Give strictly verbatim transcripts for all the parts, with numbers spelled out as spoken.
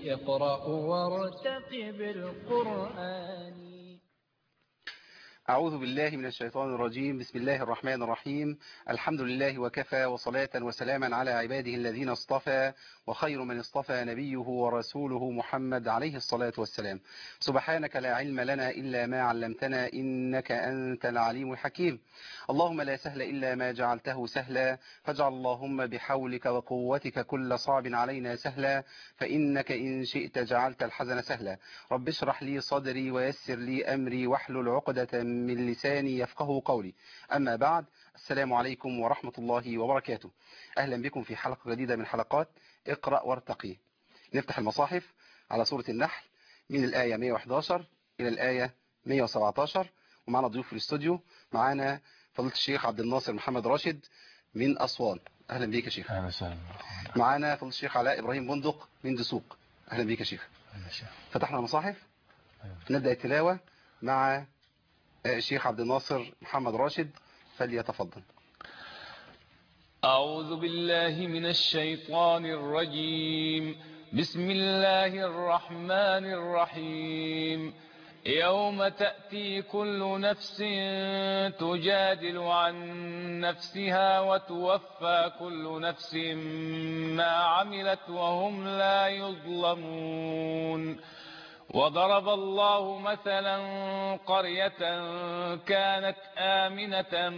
اقرأ وارتقب القرآن. أعوذ بالله من الشيطان الرجيم. بسم الله الرحمن الرحيم. الحمد لله وكفى، وصلاة وسلاما على عباده الذين اصطفى، وخير من اصطفى نبيه ورسوله محمد عليه الصلاة والسلام. سبحانك لا علم لنا إلا ما علمتنا، إنك أنت العليم الحكيم. اللهم لا سهل إلا ما جعلته سهلا، فاجعل اللهم بحولك وقوتك كل صعب علينا سهلا، فإنك إن شئت جعلت الحزن سهلا. رب اشرح لي صدري ويسر لي أمري واحلل عقدة من لساني يفقه قولي. أما بعد، السلام عليكم ورحمة الله وبركاته. أهلا بكم في حلقة جديدة من حلقات اقرأ وارتقي. نفتح المصاحف على سورة النحل من الآية مئة وأحد عشر إلى الآية مئة وسبعة عشر، ومعنا ضيوف في الاستوديو. معنا فضيلة الشيخ عبد الناصر محمد راشد من أسوان. أهلا بك يا شيخ. أهلا وسهلا. معنا فضيلة الشيخ علاء إبراهيم بندق من دسوق. أهلا بك يا شيخ. فتحنا المصاحف، نبدأ التلاوة مع الشيخ عبد الناصر محمد راشد، فليتفضل. أعوذ بالله من الشيطان الرجيم. بسم الله الرحمن الرحيم. يوم تأتي كل نفس تجادل عن نفسها وتوفى كل نفس ما عملت وهم لا يظلمون. وضرب الله مثلا قرية كانت آمنة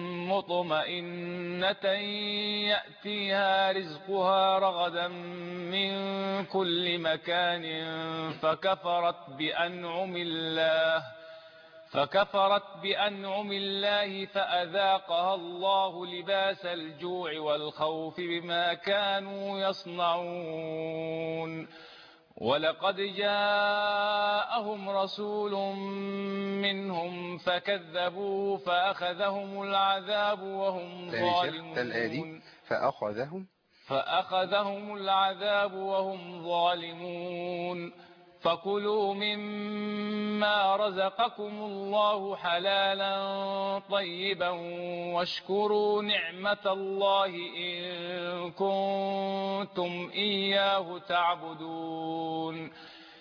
مطمئنة يأتيها رزقها رغدا من كل مكان فكفرت بأنعم الله فكفرت بأنعم الله فأذاقها الله لباس الجوع والخوف بما كانوا يصنعون. ولقد جاءهم رسول منهم فكذبوه فأخذهم العذاب وهم ظالمون فأخذهم فأخذهم العذاب وهم ظالمون. فكلوا مما رزقكم الله حلالا طيبا واشكروا نعمة الله إن كنتم إياه تعبدون.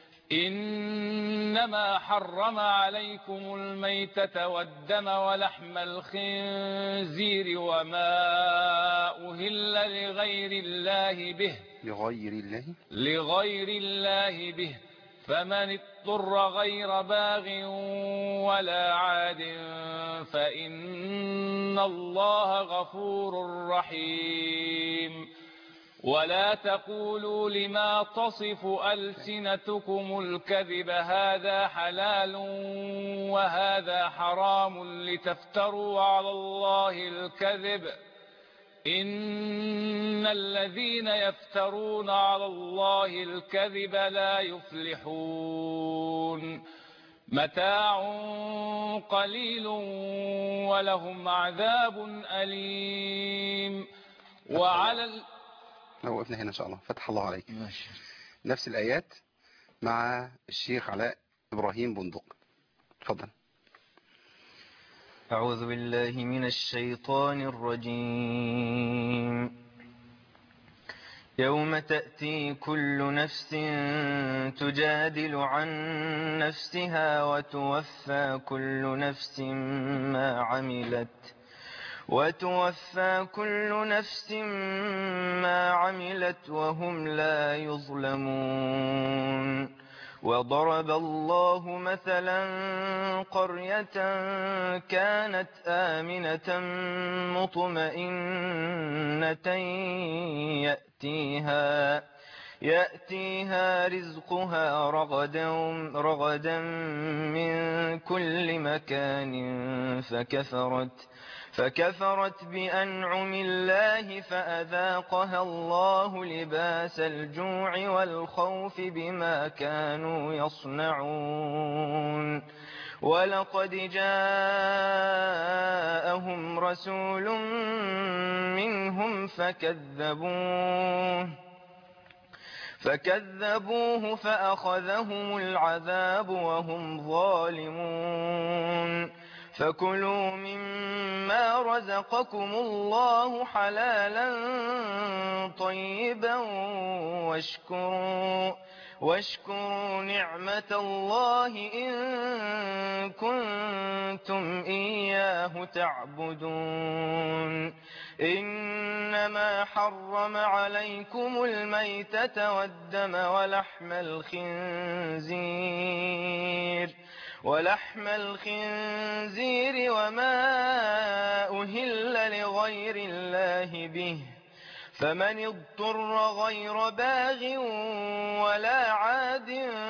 إنما حرم عليكم الميتة والدم ولحم الخنزير وما أهل لغير الله به لغير الله لغير الله به فمن اضطر غير باغ ولا عاد فإن الله غفور رحيم. ولا تقولوا لما تصف ألسنتكم الكذب هذا حلال وهذا حرام لتفتروا على الله الكذب. إن الذين يفترون على الله الكذب لا يفلحون. متاع قليل ولهم عذاب أليم. وعلى ال... وقفنا هنا إن شاء الله. فتح الله عليك. ماشي. نفس الآيات مع الشيخ علاء إبراهيم بندق. تفضل. أعوذ بالله من الشيطان الرجيم. يوم تأتي كل نفس تجادل عن نفسها وتوفى كل نفس ما عملت وتوفى كل نفس ما عملت وهم لا يظلمون. وضرب الله مثلا قرية كانت آمنة مطمئنة يأتيها يأتيها رزقها رغدا رغدا من كل مكان فكفرت فكفرت بأنعم الله فأذاقها الله لباس الجوع والخوف بما كانوا يصنعون. ولقد جاءهم رسول منهم فكذبوه فكذبوه فأخذهم العذاب وهم ظالمون. فكلوا مما رزقكم الله حلالا طيبا واشكروا واشكروا نعمة الله إن كنتم إياه تعبدون إنما حرم عليكم الميتة والدم ولحم الخنزير ولحم الخنزير وما أهل لغير الله به فمن اضطر غير باغ ولا عاد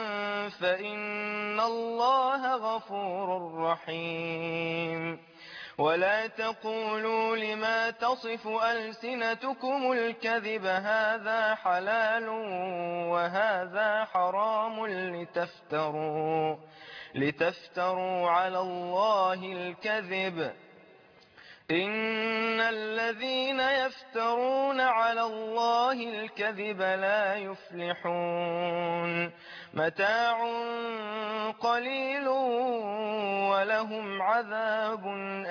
فإن الله غفور رحيم ولا تقولوا لما تصف ألسنتكم الكذب هذا حلال وهذا حرام لتفتروا لتفتروا على الله الكذب إن الذين يفترون على الله الكذب لا يفلحون متاع قليل ولهم عذاب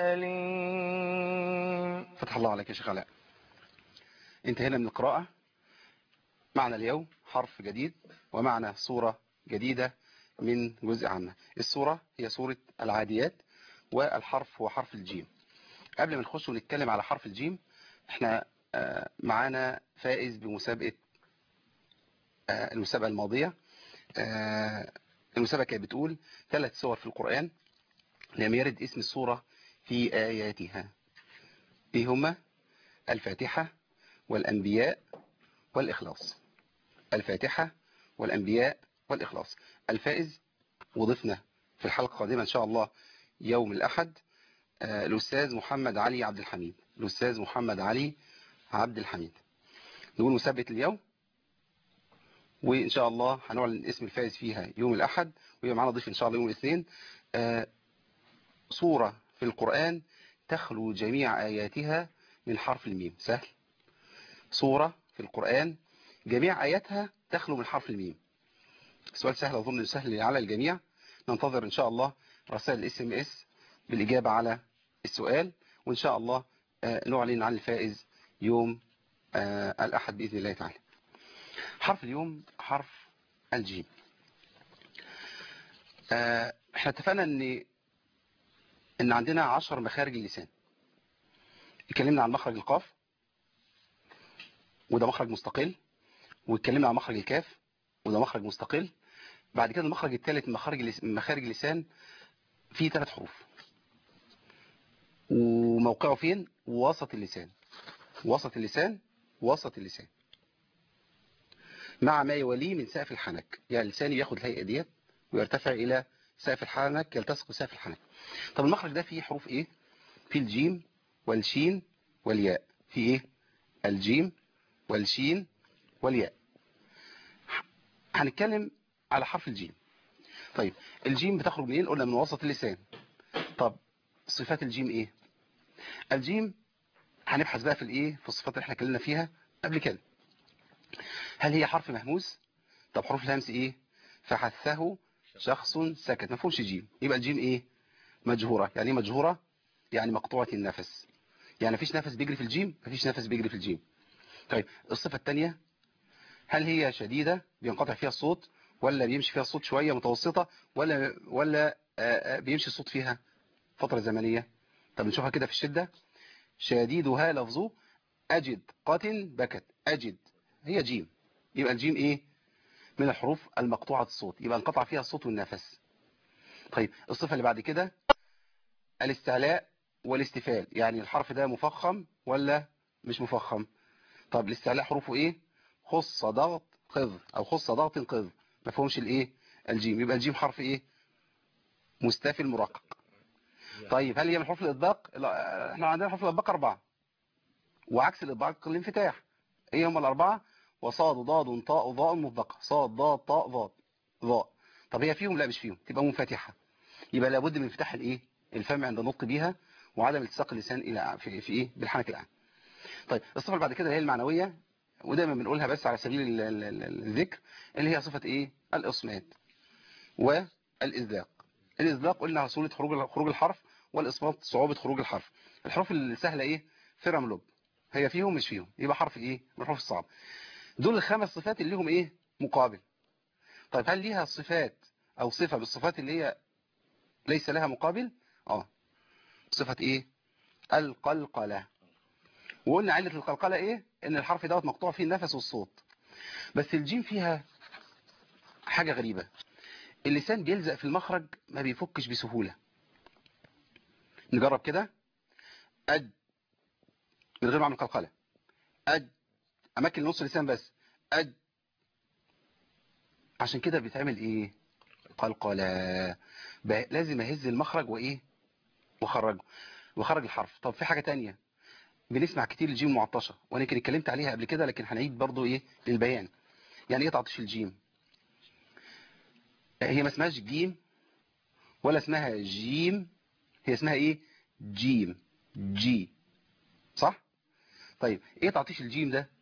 أليم. فتح الله عليك يا شيخ علاء. انتهينا من القراءة. معنا اليوم حرف جديد ومعنا صورة جديدة من جزء عامة. الصورة هي صورة العاديات والحرف هو حرف الجيم. قبل ما نخش ونتكلم على حرف الجيم، احنا معانا فائز بمسابقة المسابقة الماضية. المسابقة كانت بتقول ثلاث سور في القرآن لم يرد اسم السورة في آياتها. ايه هما؟ الفاتحة والأنبياء والإخلاص. الفاتحة والأنبياء والإخلاص. الفائز وضفنا في الحلقة القادمة إن شاء الله يوم الأحد الأستاذ محمد علي عبد الحميد. الأستاذ محمد علي عبد الحميد. نقول مسابقة اليوم وإن شاء الله هنعلن اسم الفائز فيها يوم الأحد، ويبقى معنا ضيف إن شاء الله يوم الاثنين. سورة في القرآن تخلو جميع آياتها من حرف الميم. سهل. سورة في القرآن جميع آياتها تخلو من حرف الميم. السؤال سهل، أظن أنه سهل على الجميع. ننتظر إن شاء الله رسائل الاس ام اس بالإجابة على السؤال، وإن شاء الله نعلن عن الفائز يوم الأحد بإذن الله تعالى. حرف اليوم حرف الجيم. احنا اتفقنا ان ان عندنا عشر مخارج اللسان. اتكلمنا عن مخرج القاف وده مخرج مستقل، واتكلمنا عن مخرج الكاف وده مخرج مستقل. بعد كده المخرج الثالث من مخارج مخارج اللسان فيه ثلاث حروف، وموقعه فين؟ وسط اللسان. وسط اللسان وسط اللسان مع ما يوليه من سقف الحنك، يعني اللسان ياخد الهيئة ديت ويرتفع إلى سقف الحنك، يلتصق بسقف الحنك. طب المخرج ده فيه حروف إيه؟ فيه الجيم والشين والياء. فيه إيه؟ الجيم والشين والياء. هنتكلم على حرف الجيم. طيب الجيم بتخرج منين؟ قلنا من وسط اللسان. طب صفات الجيم إيه؟ الجيم هنبحث بقى في الإيه؟ في الصفات اللي احنا اتكلمنا فيها قبل كده. هل هي حرف مهموس؟ طب حروف الهمس ايه؟ فحثه شخص سكت. ما فيهوش جيم، يبقى الجيم ايه؟ مجهورة. يعني ايه مجهورة؟ يعني مقطوعة النفس، يعني مفيش نفس بيجري في الجيم، مفيش نفس بيجري في الجيم. طيب الصفة الثانية، هل هي شديدة بينقطع فيها الصوت، ولا بيمشي فيها الصوت شوية متوسطة، ولا ولا بيمشي الصوت فيها فترة زمنية؟ طب نشوفها كده في الشدة. شديدها لفظه أجد قاتل بكت. أجد هي جيم، يبقى الجيم ايه؟ من الحروف المقطوعة الصوت، يبقى انقطع فيها الصوت والنفس. طيب الصفة اللي بعد كده الاستعلاء والاستفال، يعني الحرف ده مفخم ولا مش مفخم؟ طب الاستعلاء حروفه ايه؟ خص ضغط قذ، او خص ضغط قذ. ما فهمش الايه؟ الجيم، يبقى الجيم حرف ايه؟ مستفل مرقق. طيب هل هي من حروف الاطباق؟ احنا عندنا حروف الاطباق اربعة، وعكس الاطباق الانفتاح. ايه هم الاربعة؟ وصاد ضاد طاء ضاء مطبقة. صاد ضاد طاء ضاد ضاء. طب هي فيهم؟ لا مش فيهم، تبقى منفتحة. يبقى لابد من انفتاح الايه؟ الفم عند النطق بيها، وعدم التصاق اللسان الى في, في ايه؟ بالحنك الاعلى. طيب الصفة اللي بعد كده هي المعنوية، ودايما بنقولها بس على سبيل الذكر، اللي هي صفة ايه؟ الاصمات والازلاق. الازلاق قلنا سهولة خروج خروج الحرف، والاصمات صعوبة خروج الحرف. الحروف السهلة ايه؟ فرم لب. هي فيهم مش فيهم، يبقى حرف ايه؟ من الحروف الصعبة. دول الخمس صفات اللي لهم ايه؟ مقابل. طيب هل ليها صفات او صفة بالصفات اللي هي ليس لها مقابل؟ اه صفة ايه؟ القلقلة. وقلنا علة القلقلة ايه؟ ان الحرف دوت مقطوع فيه النفس والصوت. بس الجيم فيها حاجة غريبة، اللسان بيلزق في المخرج ما بيفكش بسهولة. نجرب كده. أد من غير ما اعمل قلقلة. أد اماكن نص اللسان بس. أد. عشان كده بيتعمل ايه؟ قلقلة. لازم اهز المخرج وايه واخرجه واخرج الحرف. طب في حاجة تانية بنسمع كتير الجيم المعطشة، وانا يمكن اتكلمت عليها قبل كده لكن هنعيد برضو ايه للبيان. يعني ايه تعطيش الجيم؟ هي ما اسمهاش جيم ولا اسمها جيم، هي اسمها ايه؟ جيم. جي. صح؟ طيب ايه تعطيش الجيم ده؟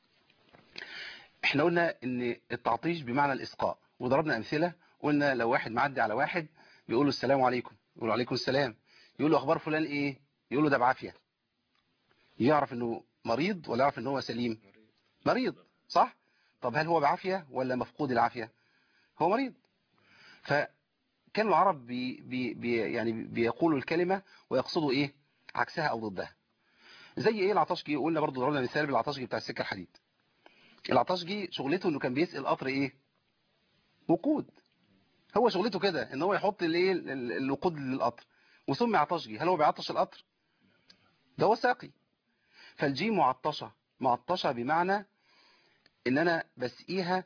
احنا قلنا ان التعطيش بمعنى الاسقاء، وضربنا امثلة. قلنا لو واحد معدي على واحد بيقول له السلام عليكم، يقول له عليكم السلام، يقول له اخبار فلان ايه، يقول له ده بعافية. يعرف انه مريض ولا يعرف انه هو سليم؟ مريض. صح؟ طب هل هو بعافية ولا مفقود العافية؟ هو مريض. فكان العرب بي بي بي يعني بيقولوا الكلمة ويقصدوا ايه عكسها او ضدها. زي ايه العطشجي؟ قلنا برضو ضربنا مثال بالعطشجي بتاع السكة الحديد. العطشجي شغلته انه كان بيسقي القطر ايه؟ وقود. هو شغلته كده ان هو يحط الايه الوقود للقطر، وسمي عطشجي. هل هو بيعطش القطر؟ ده هو ساقي. فالجيم معطشة. معطشة بمعنى ان انا بسقيها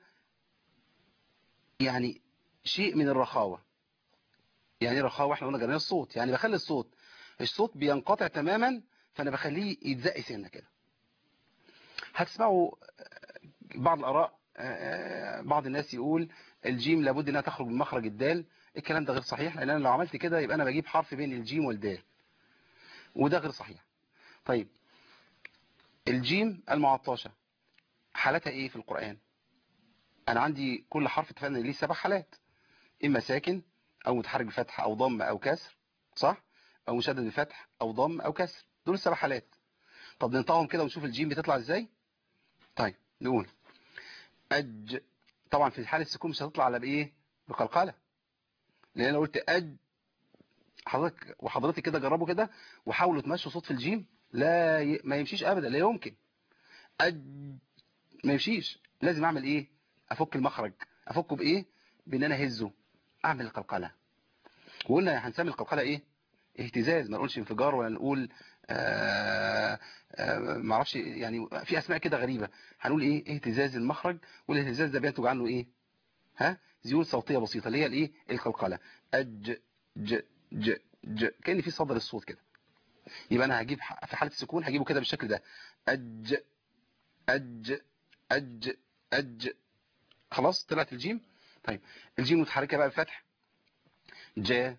يعني شيء من الرخاوة. يعني رخاوة احنا قلنا جميع الصوت، يعني بخلي الصوت الصوت بينقطع تماما، فانا بخليه يتزق سنة كده. هتسمعوا بعض الآراء، بعض الناس يقول الجيم لابد انها تخرج من مخرج الدال. الكلام ده غير صحيح، لان انا لو عملت كده يبقى انا بجيب حرف بين الجيم والدال، وده غير صحيح. طيب الجيم المعطشة حالتها ايه في القرآن؟ انا عندي كل حرف اتفقنا ليه سبع حالات، اما ساكن او متحرك بفتح او ضم او كسر، صح؟ او مشدد بفتح او ضم او كسر. دول السبع حالات. طب ننطقهم كده ونشوف الجيم بتطلع ازاي. طيب نقول أج. طبعا في حالة السكون مش هتطلع على بايه؟ بقلقلة، لان انا قلت أج. حضرتك وحضرتك كده جربوا كده وحاولوا تمشوا صوت في الجيم، لا ي... ما يمشيش ابدا، لا يمكن. أج ما يمشيش. لازم اعمل ايه؟ افك المخرج. افكه بايه؟ بان انا اهزه، اعمل القلقلة. وقلنا هنسمي القلقلة ايه؟ اهتزاز. ما نقولش انفجار ولا نقول آآ آآ ما اعرفش، يعني في اسماء كده غريبة. هنقول ايه؟ اهتزاز المخرج. والاهتزاز ده بينتج عنه ايه؟ ها زيول صوتية بسيطة اللي هي الايه؟ القلقلة. اج ج ج ج كأن في صدر الصوت كده. يبقى انا هجيب في حالة السكون هجيبه كده بالشكل ده. اج اج اج اج. خلاص طلعت الجيم. طيب الجيم متحركة بقى بفتح. جا.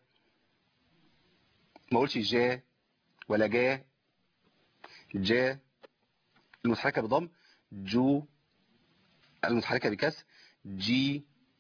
ما اقولش جا ولا جا. جا. المتحركة بضم. جو. المتحركة بكسر. جي.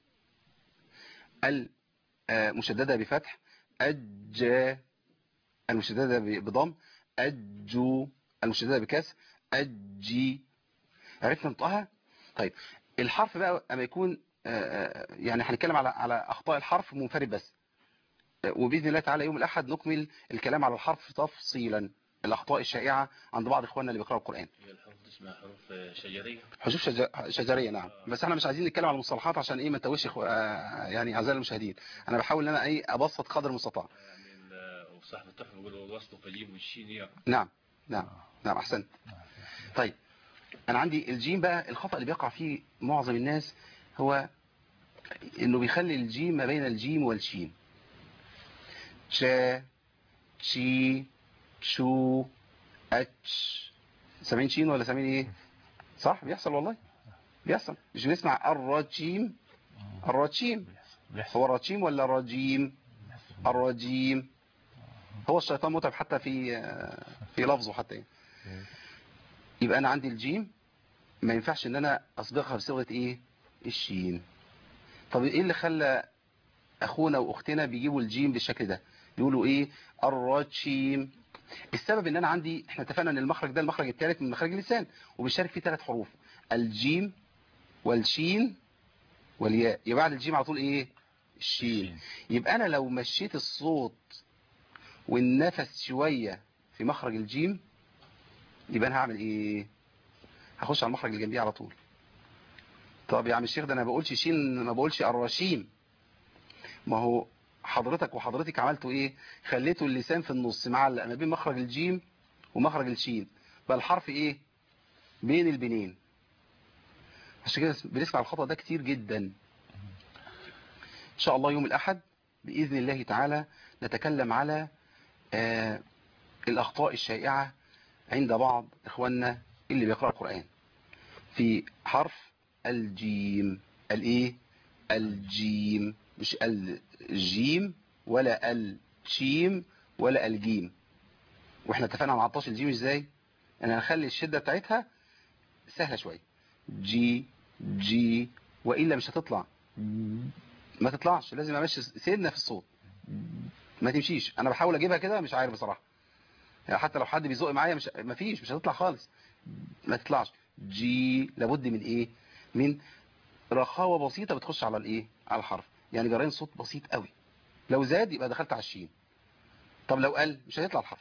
المشددة بفتح. أجا. المشددة بضم. أجو. المشددة بكسر. أجي. عرفنا نطقها. طيب الحرف بقى اما يكون يعني هنتكلم على على اخطاء الحرف منفرد بس، وباذن الله تعالى يوم الاحد نكمل الكلام على الحرف تفصيلا، الاخطاء الشائعه عند بعض اخواننا اللي بيقراوا القران. هي الحروف دي اسمها حروف شجريه. حروف شج... شجريه نعم. بس احنا مش عايزين نتكلم على المصطلحات عشان ايه ما نتوهش إخو... يعني اعزائي المشاهدين. انا بحاول ان انا ايه ابسط قدر المستطاع. يعني صاحب التحفه بيقول الوصل فجيب والشين يعني. نعم نعم نعم احسنت. طيب انا عندي الجيم بقى، الخطأ اللي بيقع فيه معظم الناس هو انه بيخلي الجيم ما بين الجيم والشين. شا شي شو اتش. سامعين شين ولا سامعين ايه؟ صح بيحصل والله بيحصل. مش بنسمع الرجيم؟ الرجيم هو الرجيم ولا الرجيم؟ الرجيم. هو الشيطان متعب حتى في في لفظه حتى. يبقى انا عندي الجيم ما ينفعش ان انا اصبغها بصيغه ايه؟ الشين. طب ايه اللي خلى اخونا واختنا بيجيبوا الجيم بالشكل ده؟ بيقولوا ايه؟ الرجيم. السبب ان انا عندي، احنا اتفقنا ان المخرج ده المخرج الثالث من مخارج اللسان، وبيشارك فيه ثلاث حروف: الجيم والشين والياء، يبقى بعد الجيم على طول ايه؟ الشين. يبقى انا لو مشيت الصوت والنفس شوية في مخرج الجيم، يبقى انا هعمل ايه؟ هخش على المخرج اللي جنبيه على طول. طب يا عم الشيخ ده انا ما بقولش شين، ما بقولش الرشيم. ما هو حضرتك وحضرتك عملتوا ايه؟ خليتوا اللسان في النص معلق ما بين مخرج الجيم ومخرج الشين، بقى الحرف ايه؟ بين البنين. عشان كده بنسمع الخطأ ده كتير جدا. ان شاء الله يوم الاحد باذن الله تعالى نتكلم على آه الاخطاء الشائعة عند بعض اخواننا اللي بيقرأ القرآن في حرف الجيم. الايه؟ الجيم، مش الجيم ولا الشيم ولا الجيم. واحنا اتفقنا على عطاش الجيم ازاي؟ انا هخلي الشدة بتاعتها سهلة شوية، جي جي، وإلا مش هتطلع، ما تطلعش، لازم امشي سيدنا في الصوت، ما تمشيش. انا بحاول اجيبها كده مش عارف بصراحة، يعني حتى لو حد بيزق معايا مش ما فيش مش هتطلع خالص، ما تطلعش. جي لابد من ايه؟ من رخاوة بسيطة بتخش على الايه؟ على الحرف، يعني جرين صوت بسيط قوي. لو زاد يبقى دخلت على الشين، طب لو قل مش هيطلع الحرف.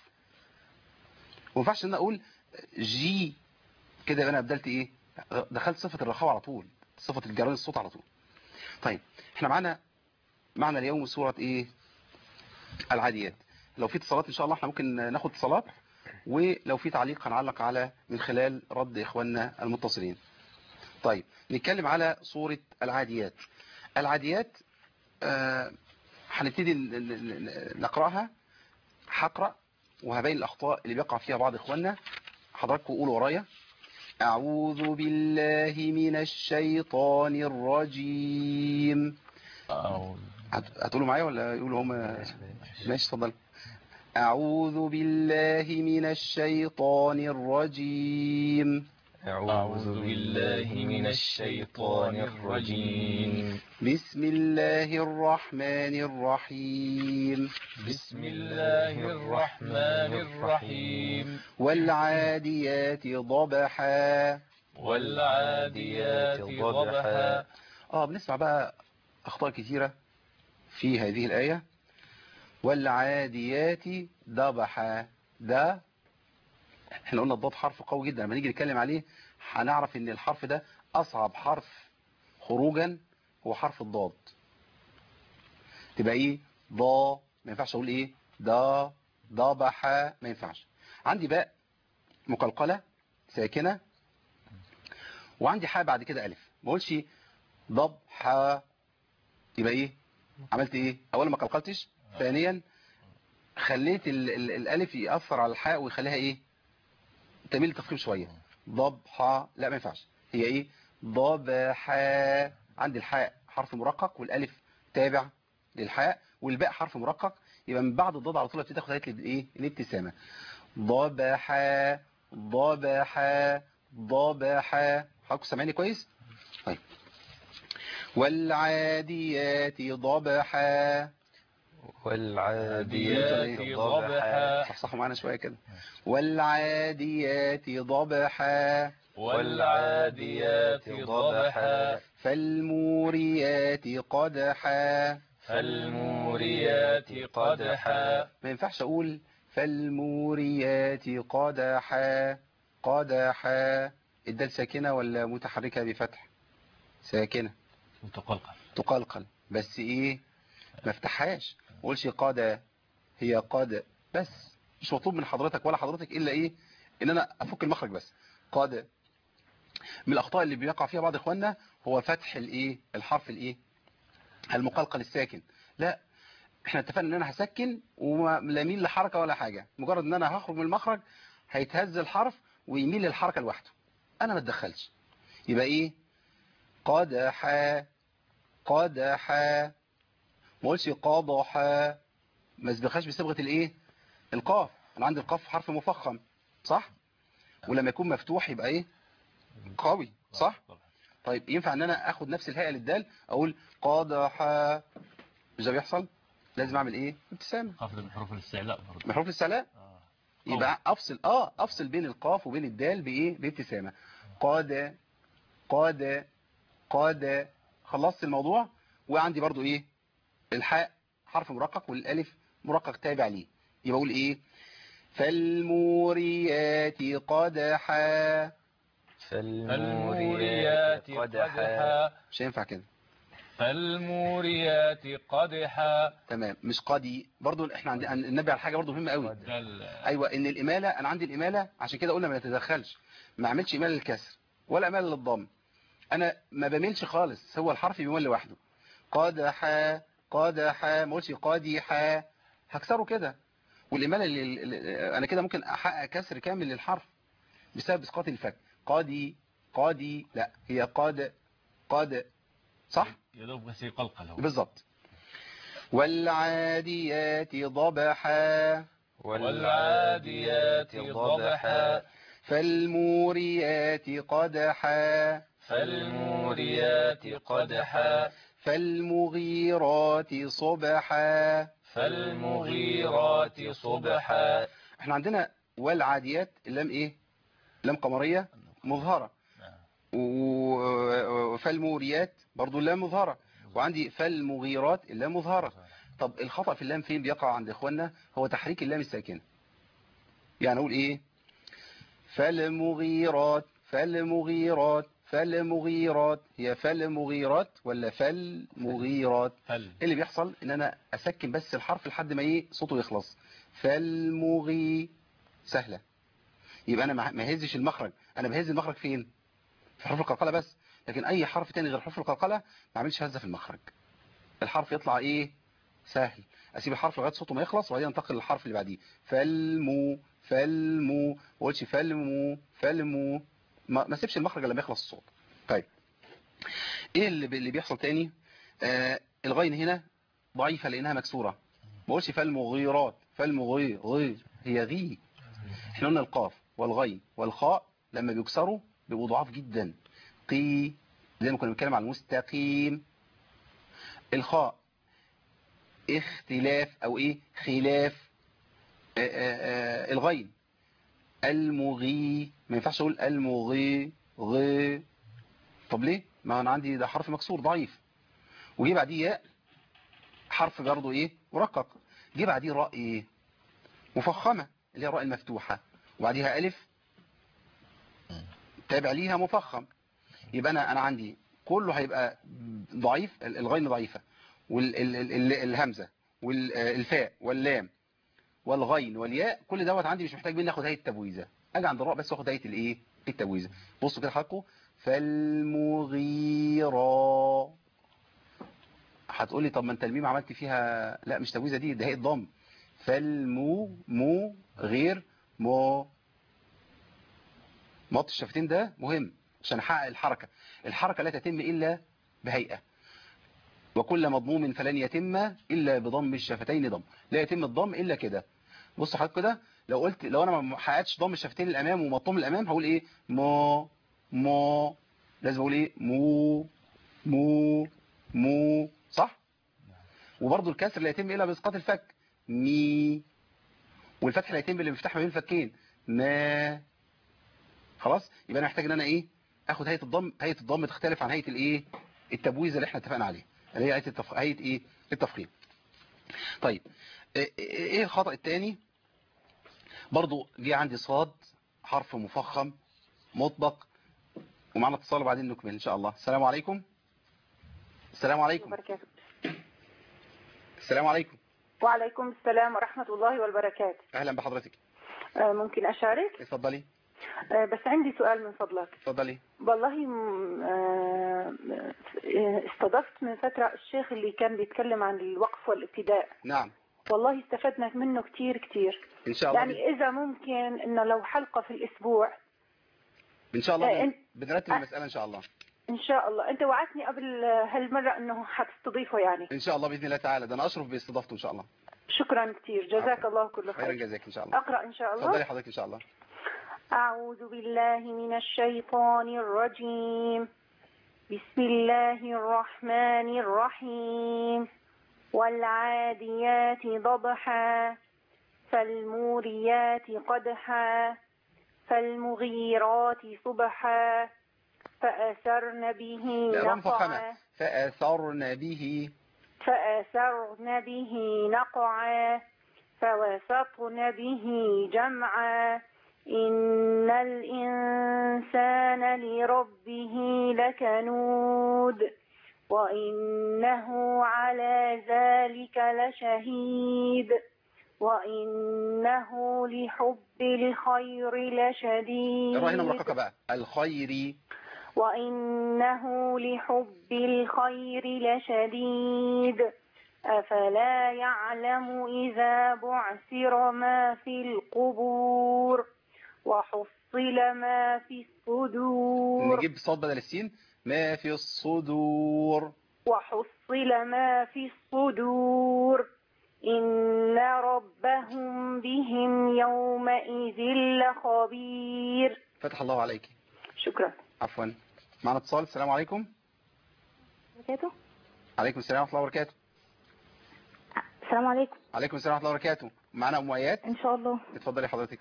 وما ينفعش ان انا اقول جي كده يبقى انا بدلت ايه؟ دخلت صفة الرخاوة على طول، صفة الجرين الصوت على طول. طيب احنا معانا معنا اليوم سورة ايه؟ العاديات. لو في اتصالات ان شاء الله احنا ممكن ناخد اتصالات، ولو في تعليق هنعلق على من خلال رد اخواننا المتصلين. طيب نتكلم على سورة العاديات. العاديات آه هنبتدي نقرأها، هقرأ وهبين الأخطاء اللي بيقع فيها بعض إخواننا. حضراتكم قولوا ورايا: أعوذ بالله من الشيطان الرجيم. هتقولوا معايا ولا يقولوا هم؟ ماشي اتفضل. أعوذ بالله من الشيطان الرجيم. أعوذ بالله من الشيطان الرجيم. بسم الله الرحمن الرحيم. بسم الله الرحمن الرحيم. والعاديات ضبحا. والعاديات ضبحا. اه بنسمع بقى أخطاء كثيرة في هذه الآية. والعاديات ضبحا، ده احنا قلنا الضاد حرف قوي جدا، لما نيجي نتكلم عليه هنعرف ان الحرف ده اصعب حرف خروجا هو حرف الضاد. تبقى ايه؟ ضا، ما ينفعش اقول ايه؟ دا ضبح، ما ينفعش. عندي باء مقلقلة ساكنة، وعندي حاء بعد كده الف، ما اقولش ضبح. يبقى ايه؟ عملت ايه؟ اولا ما قلقلتش، ثانيا خليت ال ال الالف يأثر على الحاء ويخليها ايه؟ تميل تفخيم شوية. ضبحة، لا ما ينفعش. هي ايه؟ ضبحة. عندي الحاء حرف مرقق والالف تابع للحاء والباء حرف مرقق، يبقى من بعد الضاد على طول ابتدي تاخد هيئة الايه؟ الابتسامة. ضبحة ضبحة ضبحة. حضراتكم سامعيني كويس؟ طيب. والعاديات ضبحا. والعاديات ضبحا. صحصحوا معانا شوية كده. والعاديات ضبحا. والعاديات ضبحا. فالموريات قدحا. فالموريات قدحا. ما ينفعش اقول فالموريات قدحا. قدحا. الدال ساكنة ولا متحركة بفتح؟ ساكنة متقلقل. تقلقل، بس ايه؟ ما افتحهاش، ما اقولش قد، هي قد بس. مش مطلوب من حضرتك ولا حضرتك الا ايه؟ ان انا افك المخرج بس. قد. من الاخطاء اللي بيقع فيها بعض اخواننا هو فتح الايه؟ الحرف الايه؟ المقلقل الساكن. لا، احنا اتفقنا ان انا هسكن ولا يميل لحركه ولا حاجه، مجرد ان انا هخرج من المخرج هيتهز الحرف ويميل للحركه لوحده، انا ما اتدخلش. يبقى ايه؟ قدح قدح، ما قلتش قاضح، ما اسبقهاش بصبغه الايه؟ القاف. انا عندي القاف حرف مفخم صح، ولما يكون مفتوح يبقى ايه؟ قوي صح. طيب ينفع ان انا اخد نفس الهيئه للدال اقول قاضح؟ مش ده بيحصل؟ لازم اعمل ايه؟ ابتسامه. خفض من حروف الاستعلاء برضه. من حروف الاستعلاء. آه. يبقى افصل اه افصل بين القاف وبين الدال بايه؟ بابتسامه. قاد قاد قاد. خلصت الموضوع. وعندي برضو ايه الحاء حرف مرقق والالف مرقق تابع ليه، يبقى اقول ايه فالموريات قدحا. فالموريات قدحا. مش هينفع كده. فالموريات قدحا. تمام، مش قدي برضو. احنا عندنا النبي على حاجه برضو مهمه قوي. ايوه، ان الاماله انا عندي الاماله، عشان كده قلنا ما نتدخلش، ما اعملش اماله للكسر ولا اماله للضم. انا ما بميلش خالص، هو الحرف بيميل لوحده. قدحا قدحا، ما اقولش قدحا هكسره كده. والاماله اللي اللي انا كده ممكن احقق كسر كامل للحرف بسبب اسقاط الفك. قدي قدي، لا هي قد قد، صح يا دوب بس يقلقل هو. بالظبط. والعاديات ضبحا. والعاديات ضبحا. فالموريات قدحا. فالموريات قدحا. فالمغيرات صبحا. فالمغيرات صبحا. احنا عندنا والعاديات اللام ايه لام قمرية مظهرة، و- فالموريات برضو اللام مظهرة، وعندي فالمغيرات اللام مظهرة. طب الخطأ في اللام فين بيقع عند اخواننا؟ هو تحريك اللام الساكنة. يعني اقول ايه فالمغيرات فالمغيرات فالمغيرات، هي فالمغيرات ولا فالمغيرات؟ فل. اللي بيحصل ان انا اسكن بس الحرف لحد ما ايه صوته يخلص. فالمغي سهلة. يبقى انا ما ما هزش المخرج، انا بهز المخرج فين؟ في حرف القلقلة بس. لكن اي حرف تاني غير حرف القلقلة ما اعملش هزة في المخرج، الحرف يطلع ايه سهل. اسيب الحرف لغايه صوته ما يخلص وبعدين انتقل للحرف اللي بعديه. فالمو فالمو، ما اقولش فالمو فالمو، ما ما اسيبش المخرج لما يخلص الصوت. طيب ايه اللي بي- اللي بيحصل تاني؟ آه الغين هنا ضعيفه لانها مكسوره، ما اقولش فالمغيرات فالمغي غي، هي غي. احنا قلنا القاف والغين والخاء لما بيكسروا بيبقوا ضعاف جدا. قي، زي ما كنا بنتكلم عن المستقيم. الخاء اختلاف او ايه خلاف. آآ آآ الغين المغي، ما ينفعش اقول المغي غي. طب ليه؟ ما انا عندي ده حرف مكسور ضعيف، وجي بعديه ياء حرف برضه ايه مرقق، جه بعديه راء ايه مفخمه اللي هي الراء المفتوحه، وبعديها الف تابع ليها مفخم. يبقى انا انا عندي كله هيبقى ضعيف، الغين ضعيفه، والهمزه والفاء واللام والغين والياء، كل دوت عندي مش محتاج مني اخد هيئه التبويزه، اجي عند الراء بس واخد هيئه الايه التبويزه. بصوا كده حضراتكم فالمغيرة. هتقول لي طب ما انت الميم عملت فيها، لا مش تبويزه، دي ده هيئه ضم. فالمو مو غير مو، مط الشفتين ده مهم عشان احقق الحركه. الحركه لا تتم الا بهيئه، وكل مضموم فلن يتم الا بضم الشفتين ضم، لا يتم الضم الا كده. بص حضرتك كده، لو قلت لو انا ما حققتش ضم الشفتين الامام ومطهم الامام هقول ايه مو مو، لازم اقول ايه مو مو مو، صح. وبرضه الكسر لا يتم الا باسقاط الفك مي، والفتح لا يتم الا بمفتاح ما بين الفكين ما. خلاص، يبقى انا محتاج ان انا ايه اخد هيئه الضم. هيئه الضم تختلف عن هيئه الايه التبويزه اللي احنا اتفقنا عليها، اللي هي هيئه التف... هيئه ايه التفخيم. طيب ايه الخطأ الثاني؟ برضو جه عندي صاد حرف مفخم مطبق، ومعنا اتصال وبعدين نكمل ان شاء الله. السلام عليكم. السلام عليكم. وبركاته. السلام عليكم. وعليكم السلام ورحمة الله وبركاته. اهلا بحضرتك. آه، ممكن أشارك؟ اتفضلي. آه، بس عندي سؤال من فضلك. اتفضلي. والله م- آه، استضفت من فترة الشيخ اللي كان بيتكلم عن الوقف والابتداء. نعم. والله استفدنا منه كتير كتير. ان شاء الله. يعني إذا ممكن إنه لو حلقة في الأسبوع. ان شاء الله آه، بن... بنرتب المسألة ان شاء الله. إن شاء الله. أنت وعدتني قبل هالمرة إنه هتستضيفه يعني. ان شاء الله باذن الله تعالى، ده انا اشرف باستضافته ان شاء الله. شكرا كتير، جزاك عفوا. الله كل خيرا خير. جزاك ان شاء الله. أقرأ إن شاء الله. اتفضلي حضرتك ان شاء الله. أعوذ بالله من الشيطان الرجيم. بسم الله الرحمن الرحيم. والعاديات ضبحا. فالموريات قدحا. فالمغيرات صبحا. فأثرن به لا، را مفخمة. نقعا. فأثرن به فأثرن به نقعا فوسطن به جمعا إن الإنسان لربه لكنود وإنه على ذلك لشهيد وإنه لحب الخير لشديد. الراء هنا مرققة بقى، الخير. وإنه لحب الخير لشديد أفلا يعلم إذا بعثر ما في القبور وحصل ما في الصدور. نجيب صوت بدل السين، ما في الصدور. وحصل ما في الصدور إن ربهم بهم يومئذ لخبير. فتح الله عليك. شكرا. عفوا. معنا اتصال. السلام عليكم. وبركاته. عليكم السلام ورحمة الله وبركاته. السلام عليكم. عليكم السلام ورحمة الله وبركاته. معنا أم آيات إن شاء الله. اتفضلي حضرتك.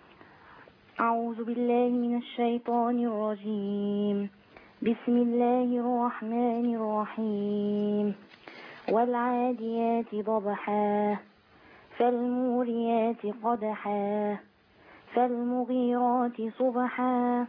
أعوذ بالله من الشيطان الرجيم. بسم الله الرحمن الرحيم. والعاديات ضبحا فالموريات قدحا فالمغيرات صبحا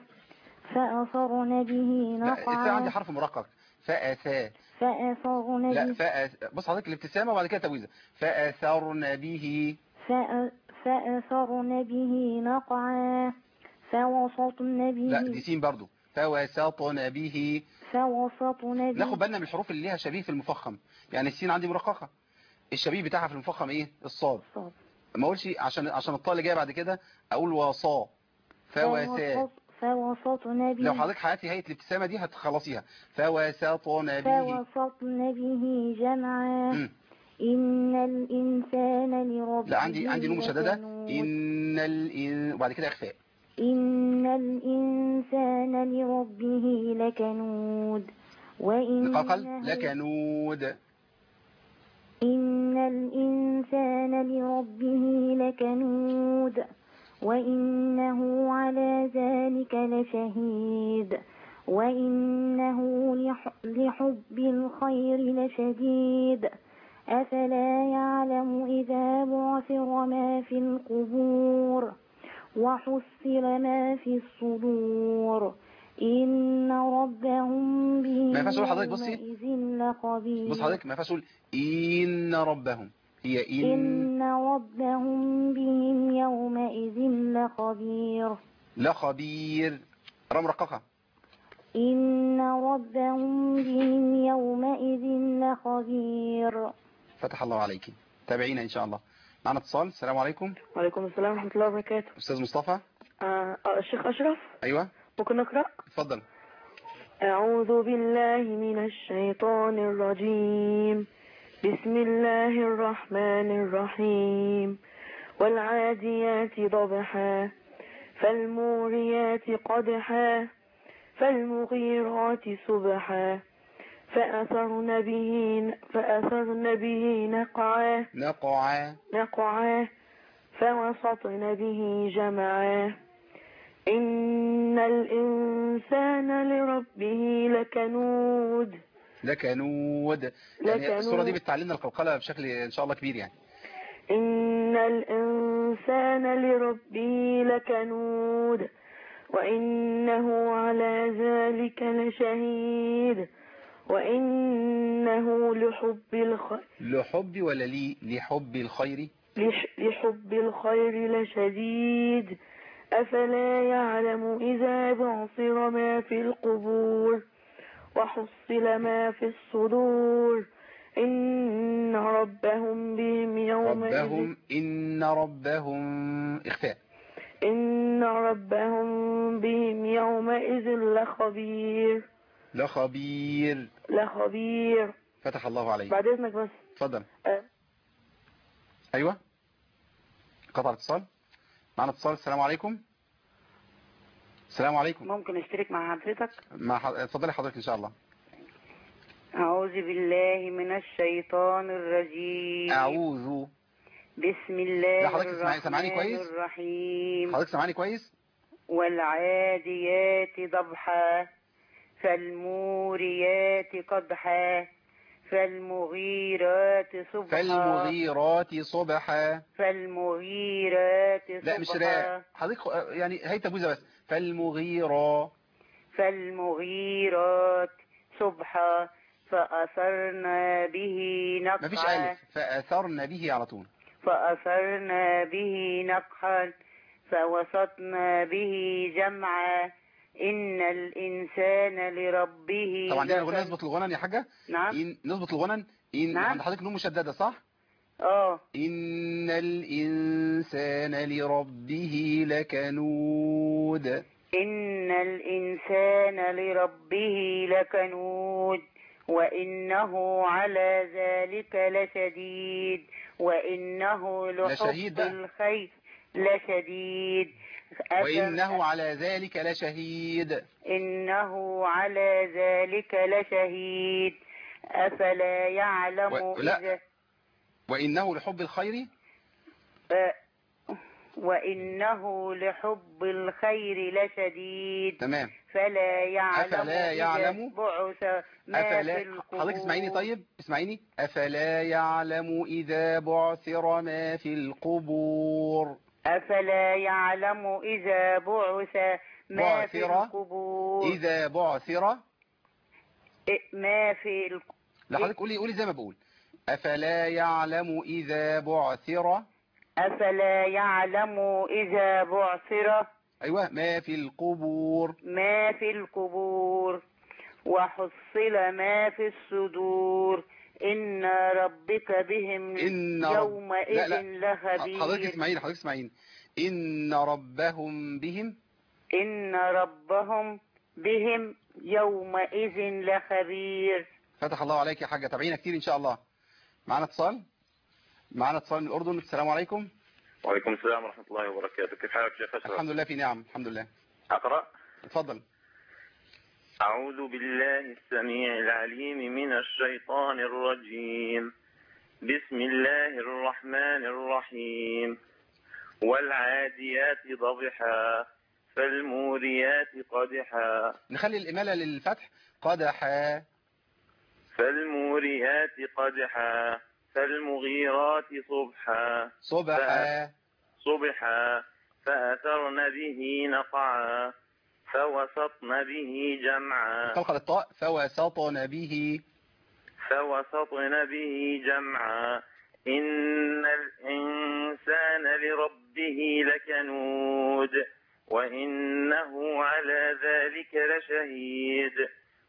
فأثرن به نقعا. لا عندي حرف مرقق، فأثا. فأثرن لا به. فأث... بص حضرتك الابتسامة وبعد كده تويزة. فأثرن به. فأ... فأثرن به نقعا فوسطن به. لا دي سين برضو. فوسطن به. فوسطن به. ناخد بالنا من الحروف اللي ليها شبيه في المفخم. يعني السين عندي مرققة، الشبيه بتاعها في المفخم ايه؟ الصاد. صاد. ما اقولش عشان عشان الطاء اللي جايه بعد كده اقول وصا. فوسا. فوسطن به. لو حضرتك حياتي هيئة الابتسامة دي هتخلصيها. فوسطن به. فوسطن به جمعا. م. إن الإنسان لربه. لا عندي عندي نون مشددة. لكنود. إن الإن وبعد كده إخفاء. إن الإنسان لربه لكنود نقاقل لكنود. إن الإنسان لربه لكنود وإنه على ذلك لشهيد وإنه لحب الخير لشديد أفلا يعلم إذا بعثر ما في القبور وحصل ما في الصدور إن ربهم بهم ما ينفعش اقول حضرتك بصي يومئذ لخبير. بص حضرتك ما ينفعش اقول إن ربهم، هي إن إن ربهم بهم يومئذ لخبير. لخبير. رم رققة. إن ربهم بهم يومئذ لخبير. فتح الله عليك. تابعينا إن شاء الله. معنا اتصال. السلام عليكم. وعليكم السلام ورحمة الله وبركاته. أستاذ مصطفى. آه آه الشيخ أشرف. أيوة ممكن نقرأ؟ اتفضل. أعوذ بالله من الشيطان الرجيم. بسم الله الرحمن الرحيم. والعاديات ضبحا فالموريات قدحا فالمغيرات صبحا فأثرن به فأثرن به نقعا نقعا نقعا فوسطن به جمعا إن الإنسان لربه لكنود. لكنود. يعني لكنود. الصورة دي بتعلمنا القلقلة بشكل إن شاء الله كبير يعني. إن الإنسان لربه لكنود وإنه على ذلك لشهيد وإنه لحب الخير. لحب ولا لي لحب الخير؟ لحب الخير لشديد أفلا يعلم إذا بعثر ما في القبور وحصل ما في الصدور إن ربهم بهم يومئذ. ربهم إن ربهم إخفاء. إن ربهم بهم يومئذ لخبير. لخبير. لخبير. فتح الله عليك. بعد إذنك بس. اتفضل. أه. أيوة قطع اتصال. معنا اتصال. السلام عليكم. السلام عليكم. ممكن اشترك مع حضرتك؟ مع ح... اتفضلي حضرتك إن شاء الله. أعوذ بالله من الشيطان الرجيم. أعوذ. بسم الله لا حضرتك سمعني سمعني الرحمن كويس. الرحيم. حضرتك سمعني كويس. والعاديات ضبحا فالموريات قدحا فالمغيرات صبحا فالمغيرات صبحا. فالمغيرات صبحا. لا مش راء حضرتك، يعني هي تبوزة بس. فالمغيرة فالمغيرات صبحا فأثرنا به نقعا. مفيش ألف، فأثرنا به على طول. فأثرنا به نقعا فوسطنا به جمعا إن الإنسان لربه طبعا دي لكن- الأغنية نظبط الغنن يا حاجة. نعم إن نظبط الغنن. إن نعم. عند حضرتك نون مشددة صح؟ اه إن الإنسان لربه لكنود. إن الإنسان لربه لكنود وإنه على ذلك لشديد وإنه لشهيد لحب بقى. الخير لشديد. أفم- وإنه على ذلك لشهيد. إنه على ذلك لشهيد أفلا يعلم و- لا. إذا وإنه لحب الخير. آه، وإنه لحب الخير لشديد. تمام. فلا يعلم أفلا إذا يعلم. بعث ما في أفلا القبور. حضرتك اسمعيني طيب اسمعيني. أفلا يعلم إذا بعثر ما في القبور. أفلا يعلم إذا بعث ما في بعثر. القبور. إذا بعثر. إيه، ما في الق... لا حضرتك قولي قولي زي ما بقول. أفلا يعلم إذا بعثر. أفلا يعلم إذا بعثر أيوة ما في القبور. ما في القبور وحصل ما في الصدور إن ربك بهم إن رب... يومئذ لا لا لخبير. حضرتك اسمعيني حضرتك اسمعيني. إن ربهم بهم. إن ربهم بهم يومئذ لخبير. فتح الله عليك يا حاجة. تابعينا كتير إن شاء الله. معنا اتصال معنا اتصال من الأردن. السلام عليكم. وعليكم السلام ورحمة الله وبركاته. كيف حالك شيخ أشرف؟ الحمد لله في نعم الحمد لله. أقرأ. اتفضل. أعوذ بالله السميع العليم من الشيطان الرجيم. بسم الله الرحمن الرحيم. والعاديات ضبحا فالموريات قدحا. نخلي الإمالة للفتح. قدحا. فالموريات قدحا فالمغيرات صبحا. صبحا. صبحا فأثرن به نقعا فوسطن به جمعا. قلقل الطاء. فوسطن به. فوسطن به جمعا إن الإنسان لربه لكنود وإنه على ذلك لشهيد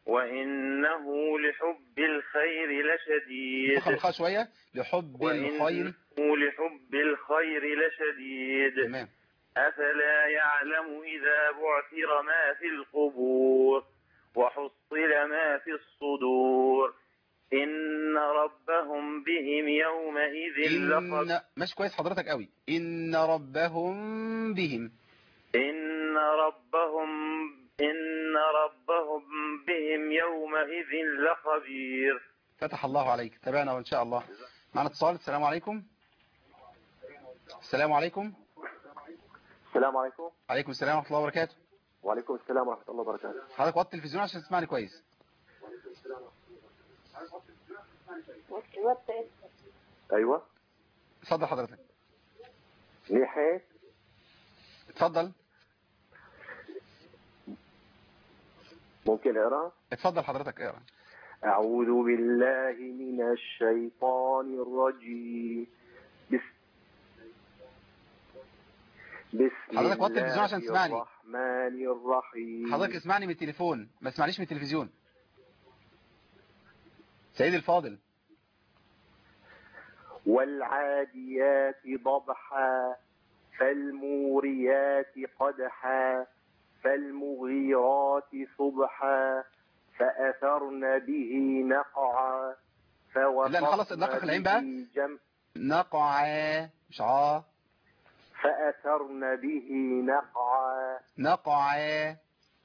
وإنه لحب الخير لشديد. فخر الخاء شوية. لحب الخير. وإنه لحب الخير لشديد. تمام. أفلا يعلم إذا بعثر ما في القبور وحصل ما في الصدور إن ربهم بهم يومئذ لخبير. إن ماشي كويس حضرتك قوي. إن ربهم بهم. إن ربهم إن ربهم بهم يومئذ لخبير. فتح الله عليك. تابعنا وإن شاء الله. معنا اتصال. السلام عليكم. السلام عليكم. السلام عليكم. عليكم السلام ورحمة الله وبركاته. وعليكم السلام ورحمة الله وبركاته. حضرتك وطي التلفزيون عشان تسمعني كويس. أيوة. اتفضل حضرتك. نحيت. اتفضل. ممكن اقرا؟ اتفضل حضرتك اقرا. أعوذ بالله من الشيطان الرجيم. بسم بسم حضرتك وطي التلفزيون عشان تسمعني. الرحمن الرحيم. حضرتك اسمعني من التليفون ما تسمعنيش من التلفزيون. سيدي الفاضل. والعاديات ضبحا فالموريات قدحا فالمغيرات صبحا فأثرن به نقعا لا نخلص نقع العين بقى. جم... نقعا مش عا. فأثرن به نقعا. نقعا.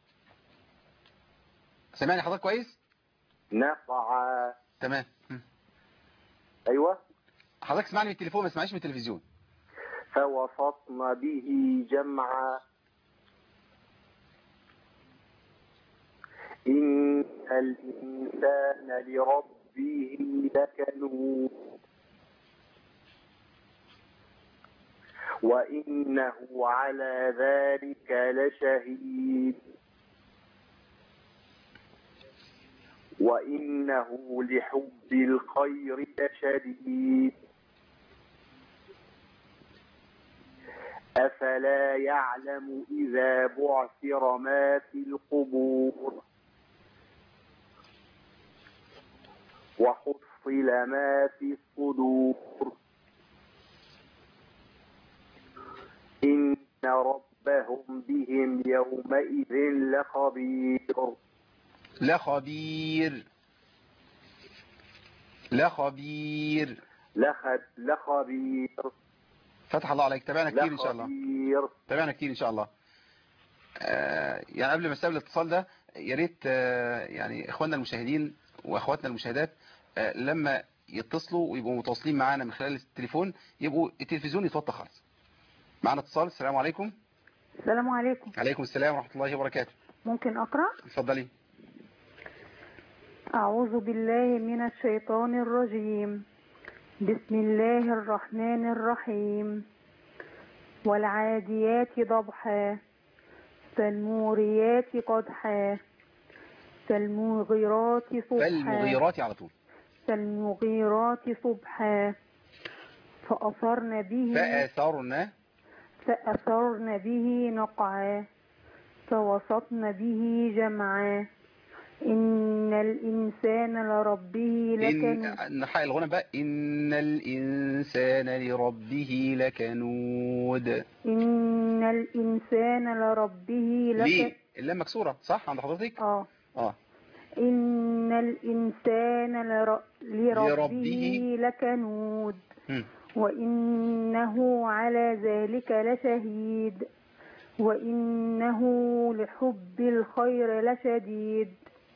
سمعني حضرتك كويس؟ نقعا. تمام. أيوة. حضرتك اسمعني من التليفون ما تسمعنيش من التلفزيون. فوسطن به جمعا إن الإنسان لربه لكنود وإنه على ذلك لشهيد وإنه لحب الخير لشديد أفلا يعلم إذا بعثر ما في القبور وحصل ما في الصدور إن ربهم بهم يومئذ لخبير لخبير لخبير لخ- لخبير فتح الله عليك. تابعنا كتير إن شاء الله. لخبير تابعنا كتير إن شاء الله. آه يعني قبل ما استقبل الاتصال ده يا ريت آه يعني إخواننا المشاهدين وأخواتنا المشاهدات آه لما يتصلوا ويبقوا متواصلين معانا من خلال التليفون يبقوا التلفزيون يتوطى خالص. معنا اتصال. السلام عليكم. السلام عليكم. عليكم السلام ورحمة الله وبركاته. ممكن أقرأ؟ اتفضلي. أعوذ بالله من الشيطان الرجيم. بسم الله الرحمن الرحيم. والعاديات ضبحا فالموريات قدحا فالمغيرات صبحا فالمغيرات على طول. فالمغيرات صبحا فأثرن به فأثرن فأثرن به نقعا فوسطن به جمعا إن الإنسان لربه لكنود. إن نحقق الغنى بقى. إن الإنسان لربه لكنود. إن الإنسان لربه ليه؟ لكنود. اللام مكسورة صح عند حضرتك؟ آه آه إن الإنسان لر... لربه, لربه لكنود م. وإنه على ذلك لشهيد وإنه لحب الخير لشديد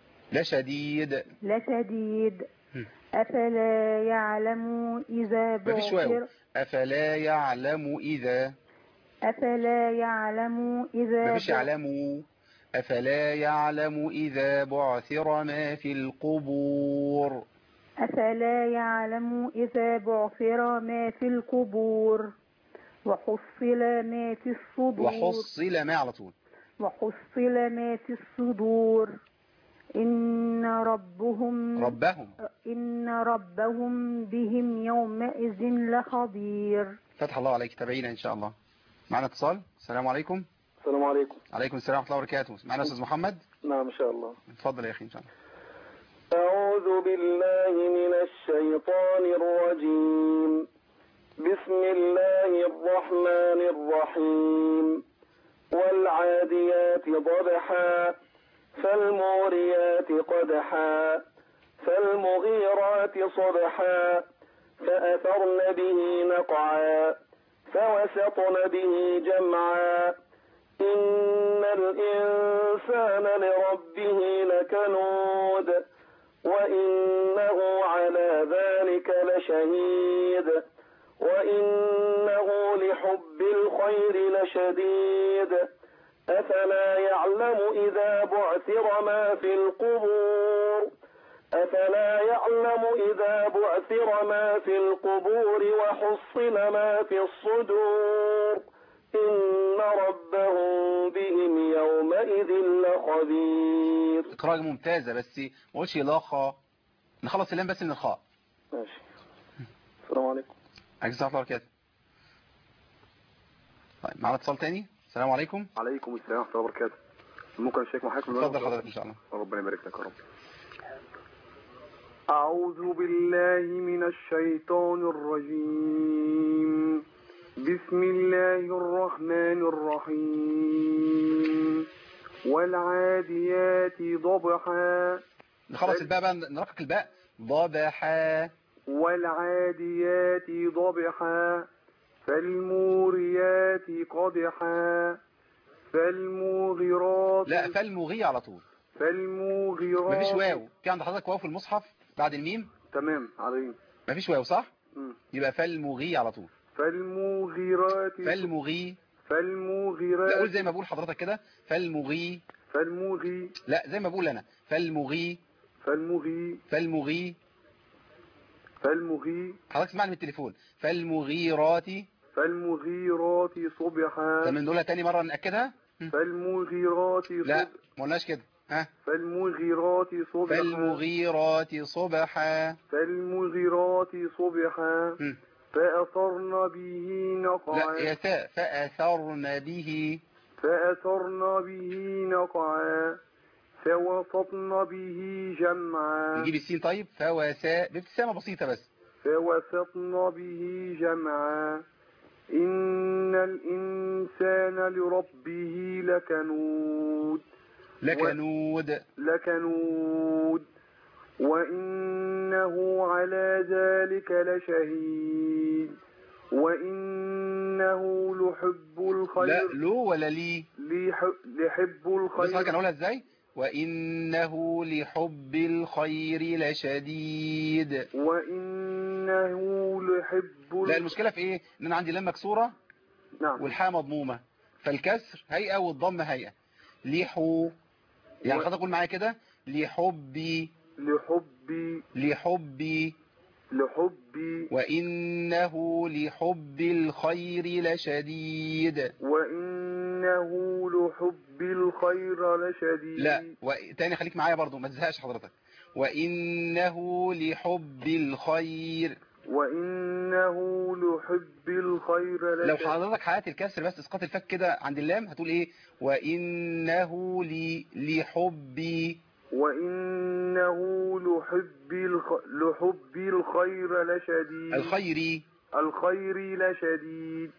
لشديد لشديد م. أفلا يعلم إذا مفيش واو. بعثر أفلا يعلم إذا أفلا يعلم إذا مفيش يعلم. أفلا يعلم إذا بعثر ما في القبور. أفلا يعلم إذا بعثر ما في القبور وحصل ما في الصدور وحصل ما على طول. وحصل ما في الصدور إن ربهم ربهم إن ربهم بهم يومئذ لخبير. فتح الله عليك. تابعينا إن شاء الله. معنا اتصال. السلام عليكم. السلام عليكم. عليكم السلام ورحمة الله وبركاته. معنا أستاذ محمد. نعم إن شاء الله. اتفضل يا أخي إن شاء الله. أعوذ بالله من الشيطان الرجيم. بسم الله الرحمن الرحيم. والعاديات ضبحا فالموريات قدحا فالمغيرات صبحا فأثرن به نقعا فوسطن به جمعا إن الإنسان لربه لكنود وإنه على ذلك لشهيد وإنه لحب الخير لشديد أفلا يعلم إذا بعثر ما في القبور أفلا يعلم إذا بعثر ما في القبور وحصل ما في الصدور إن ربهم بهم يومئذ لخبير. إقراء ممتازة بس ما قلتش لا خاء. نخلص اللام بس من الخاء. ماشي. السلام عليكم. عليكم السلام ورحمة الله وبركاته. طيب معنا اتصال تاني. السلام عليكم. عليكم السلام ورحمة الله وبركاته. ممكن الشيخ محمد؟ اتفضل حضرتك إن شاء الله. ربنا يبارك لك يا رب. أعوذ بالله من الشيطان الرجيم. بسم الله الرحمن الرحيم. والعاديات ضبحا. نخلص الباء بقى نرقق الباء. ضبحا. والعاديات ضبحا فالموريات قدحا فالمغيرات. لا فالمغي على طول. فالمغيرات. مفيش واو. في عند حضرتك واو في المصحف بعد الميم؟ تمام عظيم. مفيش واو صح؟ م. يبقى فالمغي على طول. فالمغيرات. فالمغي. فالمغيرات. لا قول زي ما بقول حضرتك كده. فالمغي. فالمغي لا زي ما بقول انا فالمغي فالمغي فالمغي فالمغي حضرتك اسمعني من التليفون فالمغيرات فالمغيرات صبحا. طب نقولها تاني مرة نأكدها. فالمغيرات لا صبحا. ما قلناش كده. ها فالمغيرات صبحا. فالمغيرات صبحا. فالمغيرات صبحا. م. فأثرن به نقعا. لا يا ساء فأثرن به فأثرن به نقعا. فوسطن به جمعا. نجيب السين طيب فوساء بابتسامة بسيطة بس. فوسطن به جمعا. إن الإنسان لربه لكنود. لكنود لكنود وإنه على ذلك لشهيد. وإنه لحب الخير. لا لو ولا لي لحب الخير. بس هنقولها ازاي؟ وإنه لحب الخير لشديد. وإنه لحب لا المشكلة في ايه؟ ان انا عندي لام مكسورة نعم والحاء مضمومة فالكسر هيئة والضم هيئة. لحو يعني و... حضرتك قول معايا كده لحبي لحبي لحبي لحبي وإنه لحب الخير لشديد. وإنه لحب الخير لشديد. لا و... تاني خليك معايا برضو ما تزهقش حضرتك. وإنه لحب الخير. وإنه لحب الخير لشديد. لو حضرتك حققت الكسر بس اسقاط الفك كده عند اللام هتقول ايه؟ وإنه لي لحبي. وإنه لحب الخ... لحب الخير لشديد. الخير الخير لشديد.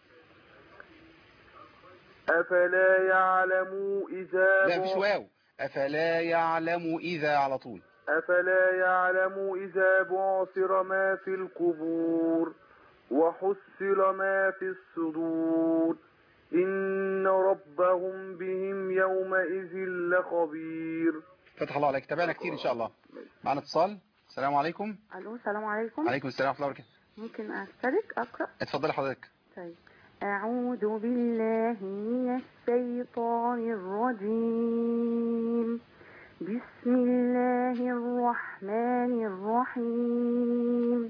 أفلا يعلم إذا لا مفيش واو. أفلا يعلم إذا على طول. أفلا يعلم إذا بعثر ما في القبور وحصل ما في الصدور إن ربهم بهم يومئذ لخبير. فتح الله عليك. تابعنا كتير إن شاء الله. معنا اتصال. السلام عليكم. الو السلام عليكم. عليكم السلام ورحمة الله وبركاته. ممكن أشترك أقرأ؟ اتفضلي حضرتك. طيب. أعوذ بالله من الشيطان الرجيم. بسم الله الرحمن الرحيم.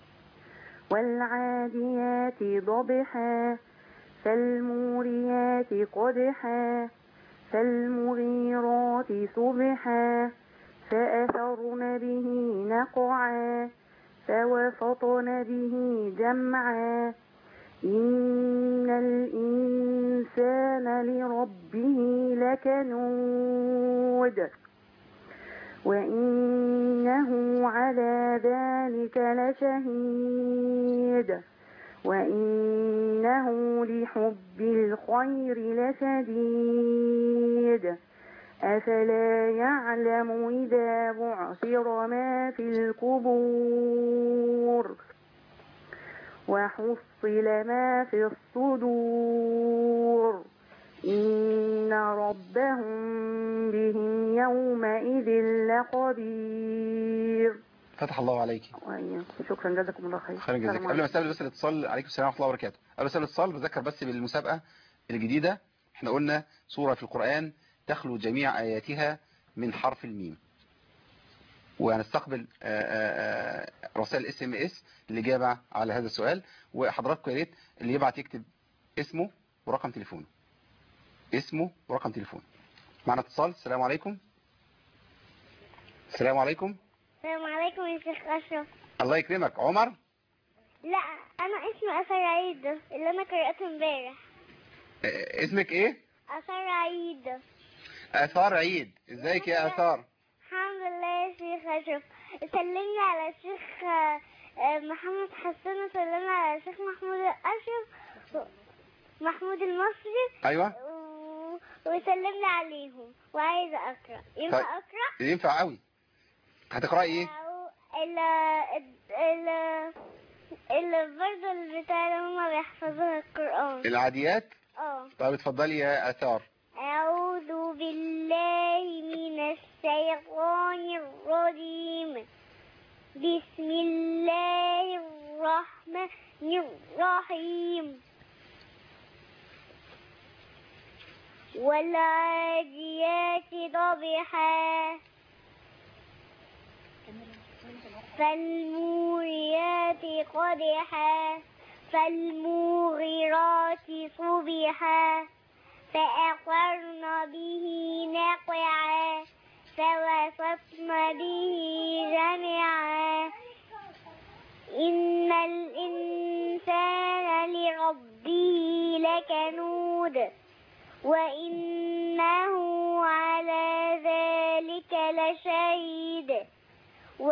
والعاديات ضبحا فالموريات قدحا فالمغيرات صبحا فأثرن به نقعا فوسطن به جمعا. إن الإنسان لربه لكنود وإنه على ذلك لشهيد. وإنه لحب الخير لشديد. أفلا يعلم إذا بعثر ما في القبور وحصل ما في الصدور إن ربهم بهم يومئذ لخبير. فتح الله عليك. شكرا جزاكم الله خير. خير جزاك. قبل ما استقبل بس الاتصال عليكم السلام ورحمة الله وبركاته. قبل ما استقبل الاتصال بذكر بس بالمسابقة الجديدة. احنا قلنا سورة في القرآن تخلو جميع آياتها من حرف الميم. وهنستقبل رسائل اس ام اس الإجابة على هذا السؤال. وحضراتكم يا ريت اللي يبعت يكتب اسمه ورقم تليفونه. اسمه ورقم تليفونه. معنا اتصال. السلام عليكم. السلام عليكم. السلام عليكم يا شيخ أشرف. الله يكرمك. عمر؟ لا أنا اسمي أثار عيد اللي أنا قرأته امبارح. اسمك إيه؟ أثار عيد. أثار عيد. إزيك يا أثار؟ الحمد لله يا شيخ أشرف. سلمني على الشيخ محمد حسن وسلمني على الشيخ محمود الأشرف محمود المصري. أيوة. وسلمني عليهم وعايزة أقرأ. ينفع أقرأ؟ ينفع قوي. هتقرأي إيه؟ ال ال ال برضه البتاع اللي هما بيحفظوها القرآن. العاديات؟ اه. طب اتفضلي يا أثار. أعوذ بالله من الشيطان الرجيم. بسم الله الرحمن الرحيم. والعاديات ضبحا فالموريات قدحا فالمغيرات صبحا فأثرن به نقعا فوسطن به جمعا إن الإنسان لربه لكنود وإنه على ذلك لشهيد و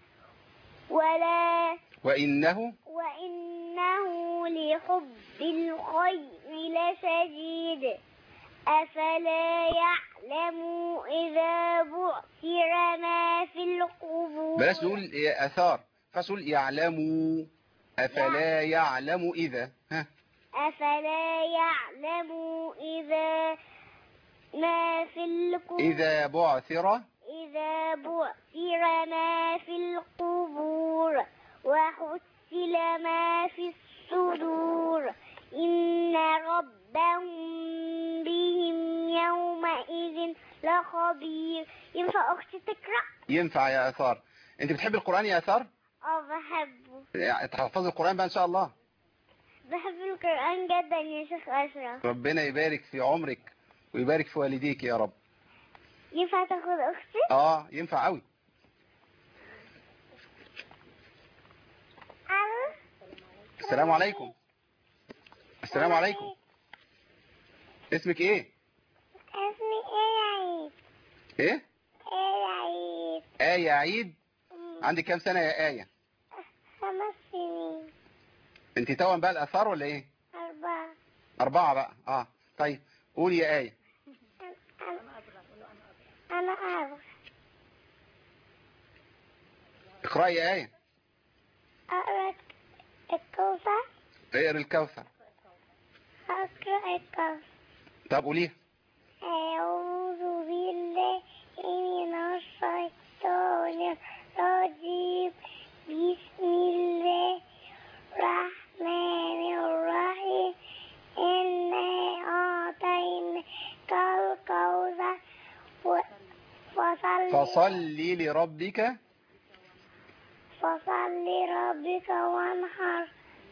ولا وإنه وإنه لحب الخير لشديد أفلا يعلم إذا بعثر ما في القبور. بلاش نقول أثار، فسول يعلموا. أفلا يعلم إذا ها أفلا يعلم إذا ما في القبور إذا بعثر إذا بعثر ما في القبور وحصل ما في الصدور إن ربهم بهم يومئذ لخبير. ينفع أختي تقرأ؟ ينفع يا أثار. أنت بتحب القرآن يا أثار؟ اه بحبه. يعني تحفظ القرآن بقى إن شاء الله. بحب القرآن جدا يا شيخ أشرف. ربنا يبارك في عمرك ويبارك في والديك يا رب. ينفع تاخد أختي؟ اه ينفع قوي. السلام عليكم. السلام عليكم. اسمك ايه؟ اسمي ايه عيد. ايه؟ ايه عيد. آية عيد. عندك كام سنة يا آية؟ خمس سنين. انت توأم بقى الآثار ولا ايه؟ أربعة. أربعة بقى. اه طيب قولي يا آية. أنا أعرف. اقرأي يا آية. أقرأ الكوثر. اقرأ الكوثر. أقرأ الكوثر. طب قوليها. أعوذ بالله من الشيطان الرجيم بسم الله الرحمن الرحيم إنا أعطيناك الكوثر فصل فصل لربك فصل لربك وانحر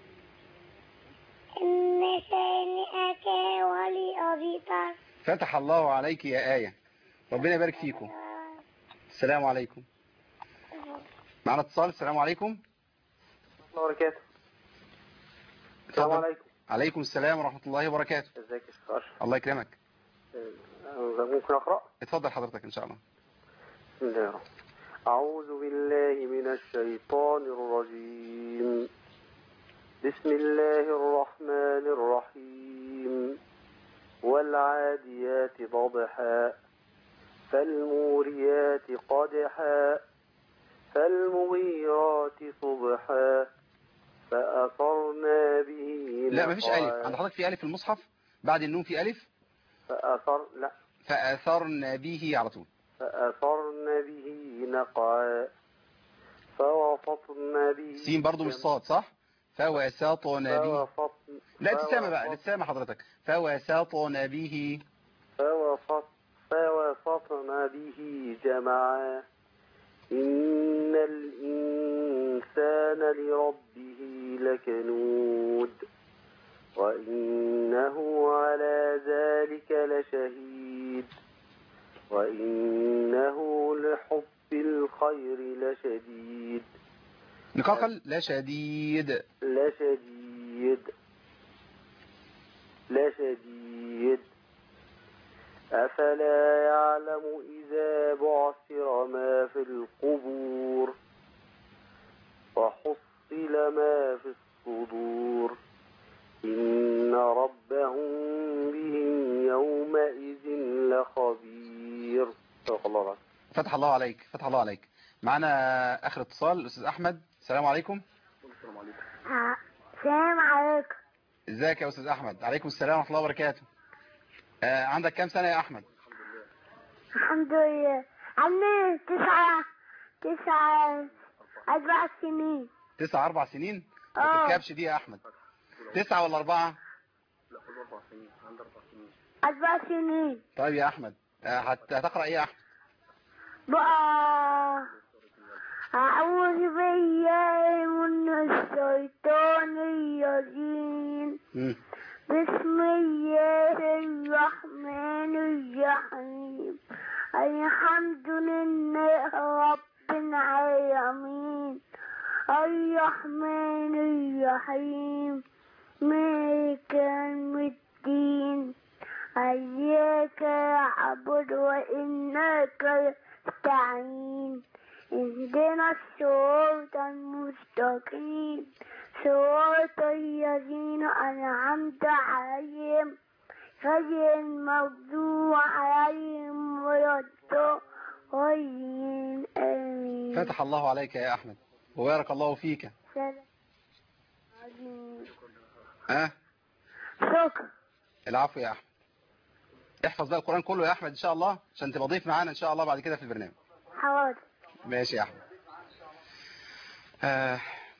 إن شانئك ولأبتر. فتح الله عليك يا آية. ربنا يبارك فيكم. السلام عليكم. معنا اتصال. السلام عليكم. الله وبركاته. السلام عليكم. عليكم السلام ورحمة الله وبركاته. ازيك يا شيخ أشرف؟ الله يكرمك. ممكن أقرأ؟ اتفضل حضرتك إن شاء الله. بسم الله الرحمن الرحيم. أعوذ بالله من الشيطان الرجيم. بسم الله الرحمن الرحيم. والعاديات ضبحا فالموريات قدحا فالمغيرات صبحا فأثرنا به نقعا. لا مفيش ألف عند حضرتك. في ألف في المصحف بعد النون في ألف. فأثر لا فأثرنا به على طول. فأثرنا به نقعا فوسطنا به. سين برضو مش صاد صح؟ فوسطنا به. فوسط... لا ابتسامة بقى الابتسامة حضرتك. فوسطنا به. فوسط... فوسطنا به جمعا إن الإنسان لربه لكنود وإنه على ذلك لشهيد وإنه لحب الخير لشديد. نقاقل لا شديد. لا شديد لا شديد أفلا يعلم إذا بعثر ما في القبور وحصل ما في الصدور إن ربهم بهم يومئذ لخبير. الله. فتح الله عليك. فتح الله عليك. معنا آخر اتصال الأستاذ أحمد. السلام عليكم. السلام عليكم. السلام عليكم. ازيك يا أستاذ أحمد؟ عليكم السلام ورحمة الله وبركاته. آه عندك كام سنة يا أحمد؟ الحمد لله. عندي تسعة تسعة أربع سنين. تسعة أربع سنين؟ اه ما تركبش دي يا أحمد. تسعة ولا أربعة؟ لا خد أربع سنين. عندي أربع سنين. أربع سنين. طيب يا أحمد آه، هت- هتقرأ إيه يا أحمد؟ بقى أعوذ بالله من الشيطان الرجيم. مم. بسم الله الرحمن الرحيم. الحمد لله رب العالمين الرحمن الرحيم مالك يوم الدين إياك نعبد وإياك نستعين اهدنا الصراط المستقيم صراط الذين أنعمت عليهم غير المغضوب عليهم ولا الضالين آمين. فتح الله عليك يا أحمد وبارك الله فيك. سلام عليكم. ها؟ شكرا. العفو يا أحمد. احفظ بقى القرآن كله يا أحمد إن شاء الله عشان تبقى ضيف معانا إن شاء الله بعد كده في البرنامج. حاضر. ماشي يا أحمد. آه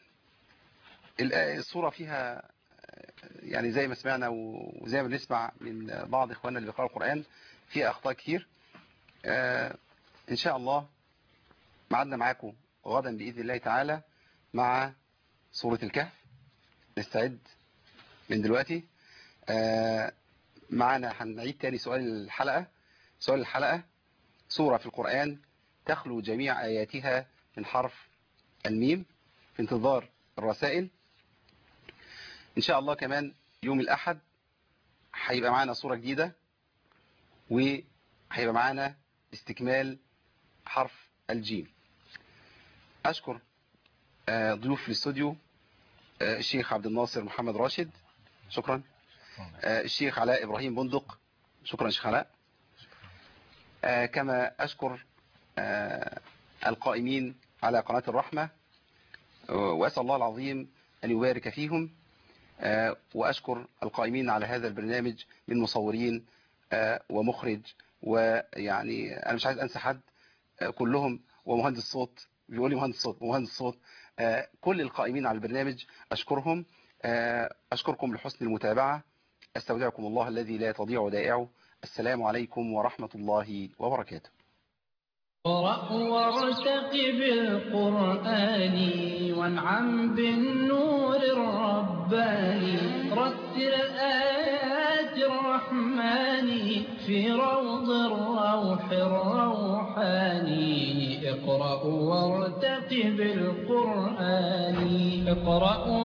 الصورة فيها يعني زي ما سمعنا وزي ما بنسمع من بعض إخواننا اللي بيقرأوا القرآن فيها أخطاء كتير. آه إن شاء الله معدنا معاكم غدا بإذن الله تعالى مع سورة الكهف. نستعد من دلوقتي. آه معنا هنعيد تاني سؤال الحلقة. سؤال الحلقة: سورة في القرآن تخلو جميع آياتها من حرف الميم. في انتظار الرسائل. إن شاء الله كمان يوم الأحد هيبقى معنا سورة جديدة وهيبقى معنا استكمال حرف الجيم. أشكر ضيوف في الاستوديو الشيخ عبد الناصر محمد راشد، شكرا. الشيخ علاء إبراهيم بندق، شكرا شيخ علاء. كما أشكر القائمين على قناة الرحمة وأسأل الله العظيم أن يبارك فيهم. وأشكر القائمين على هذا البرنامج من مصورين ومخرج، ويعني أنا مش عايز أنسى حد كلهم، ومهندس صوت بيقول لي مهندس صوت ومهندس صوت كل القائمين على البرنامج أشكرهم. أشكركم لحسن المتابعة. أستودعكم الله الذي لا تضيع ودائعه. السلام عليكم ورحمة الله وبركاته. اقرأ وارتقب القرآن وانعم بالنور الرباني. رتل آيات الرحمن في روض الروح الروحاني. اقرأ وارتقب القرآن. اقرأ